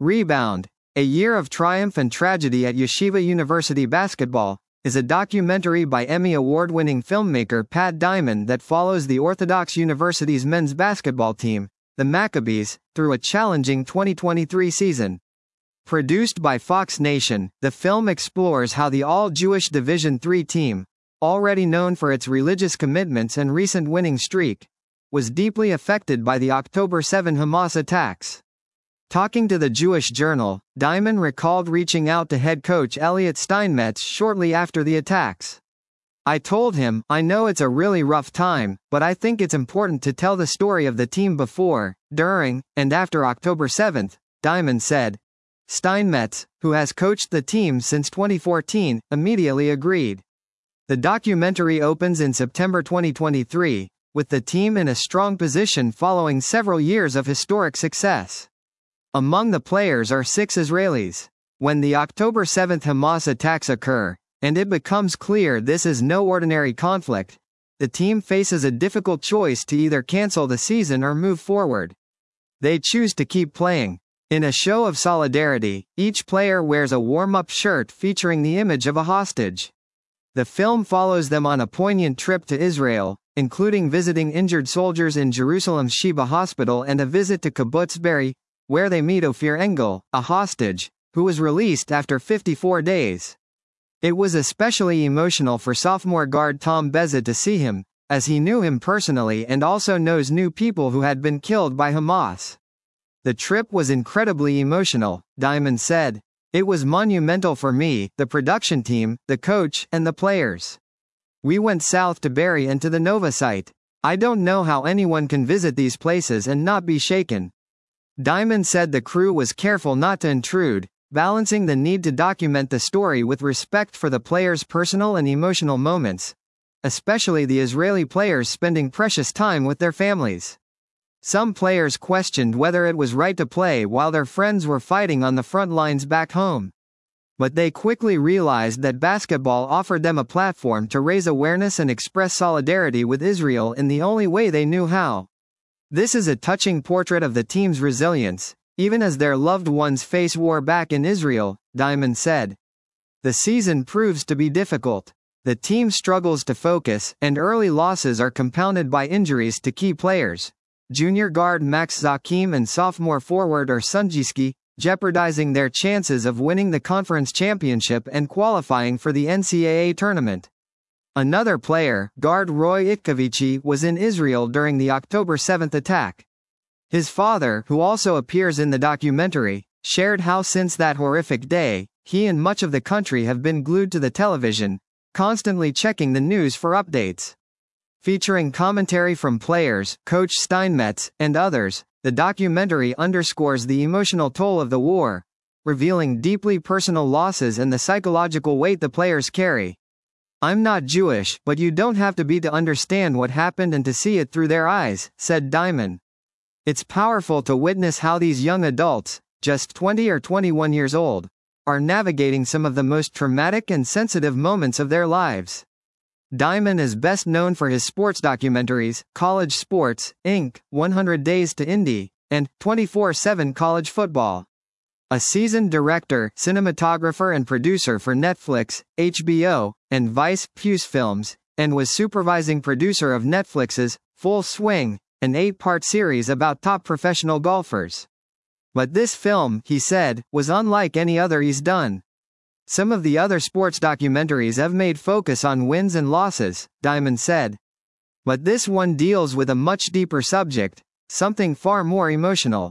Rebound: A Year of Triumph and Tragedy at Yeshiva University Basketball is a documentary by Emmy Award-winning filmmaker Pat Diamond that follows the Orthodox University's men's basketball team, the Maccabees, through a challenging 2023 season. Produced by Fox Nation, the film explores how the all-Jewish Division III team, already known for its religious commitments and recent winning streak, was deeply affected by the October 7 Hamas attacks. Talking to the Jewish Journal, Diamond recalled reaching out to head coach Elliot Steinmetz shortly after the attacks. "I told him, I know it's a really rough time, but I think it's important to tell the story of the team before, during, and after October 7, Diamond said. Steinmetz, who has coached the team since 2014, immediately agreed. The documentary opens in September 2023, with the team in a strong position following several years of historic success. Among the players are 6 Israelis. When the October 7 Hamas attacks occur, and it becomes clear this is no ordinary conflict, the team faces a difficult choice to either cancel the season or move forward. They choose to keep playing. In a show of solidarity, each player wears a warm-up shirt featuring the image of a hostage. The film follows them on a poignant trip to Israel, including visiting injured soldiers in Jerusalem's Sheba Hospital and a visit to Kibbutz Be'eri, where they meet Ophir Engel, a hostage, who was released after 54 days. It was especially emotional for sophomore guard Tom Bezet to see him, as he knew him personally and also knows new people who had been killed by Hamas. The trip was incredibly emotional, Diamond said. It was monumental for me, the production team, the coach, and the players. We went south to Be'eri and to the Nova site. I don't know how anyone can visit these places and not be shaken. Diamond said the crew was careful not to intrude, balancing the need to document the story with respect for the players' personal and emotional moments, especially the Israeli players spending precious time with their families. Some players questioned whether it was right to play while their friends were fighting on the front lines back home. But they quickly realized that basketball offered them a platform to raise awareness and express solidarity with Israel in the only way they knew how. This is a touching portrait of the team's resilience, even as their loved ones face war back in Israel, Diamond said. The season proves to be difficult. The team struggles to focus, and early losses are compounded by injuries to key players. Junior guard Max Zakim and sophomore forward Sunjiski, jeopardizing their chances of winning the conference championship and qualifying for the NCAA tournament. Another player, guard Roy Itkavici, was in Israel during the October 7 attack. His father, who also appears in the documentary, shared how since that horrific day, he and much of the country have been glued to the television, constantly checking the news for updates. Featuring commentary from players, Coach Steinmetz, and others, the documentary underscores the emotional toll of the war, revealing deeply personal losses and the psychological weight the players carry. "I'm not Jewish, but you don't have to be to understand what happened and to see it through their eyes," said Diamond. It's powerful to witness how these young adults, just 20 or 21 years old, are navigating some of the most traumatic and sensitive moments of their lives. Diamond is best known for his sports documentaries, College Sports, Inc., 100 Days to Indy, and 24/7 College Football. A seasoned director, cinematographer and producer for Netflix, HBO, and Vice Puce Films, and was supervising producer of Netflix's Full Swing, an 8-part series about top professional golfers. But this film, he said, was unlike any other he's done. Some of the other sports documentaries have made focus on wins and losses, Diamond said. But this one deals with a much deeper subject, something far more emotional.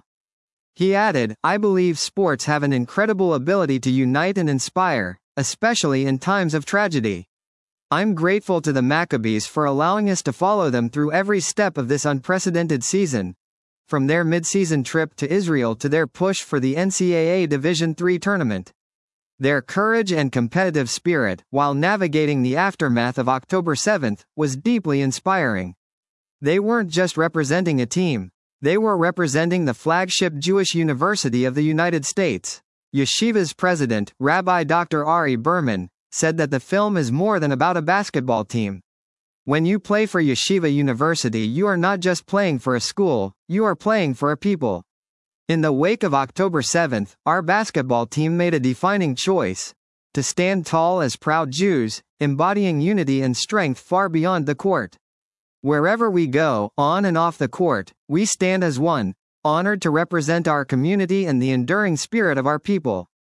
He added, "I believe sports have an incredible ability to unite and inspire, especially in times of tragedy. I'm grateful to the Maccabees for allowing us to follow them through every step of this unprecedented season, from their mid-season trip to Israel to their push for the NCAA Division III tournament. Their courage and competitive spirit, while navigating the aftermath of October 7, was deeply inspiring. They weren't just representing a team. They were representing the flagship Jewish University of the United States." Yeshiva's president, Rabbi Dr. Ari Berman, said that the film is more than about a basketball team. "When you play for Yeshiva University, you are not just playing for a school, you are playing for a people. In the wake of October 7th, our basketball team made a defining choice: to stand tall as proud Jews, embodying unity and strength far beyond the court. Wherever we go, on and off the court, we stand as one, honored to represent our community and the enduring spirit of our people.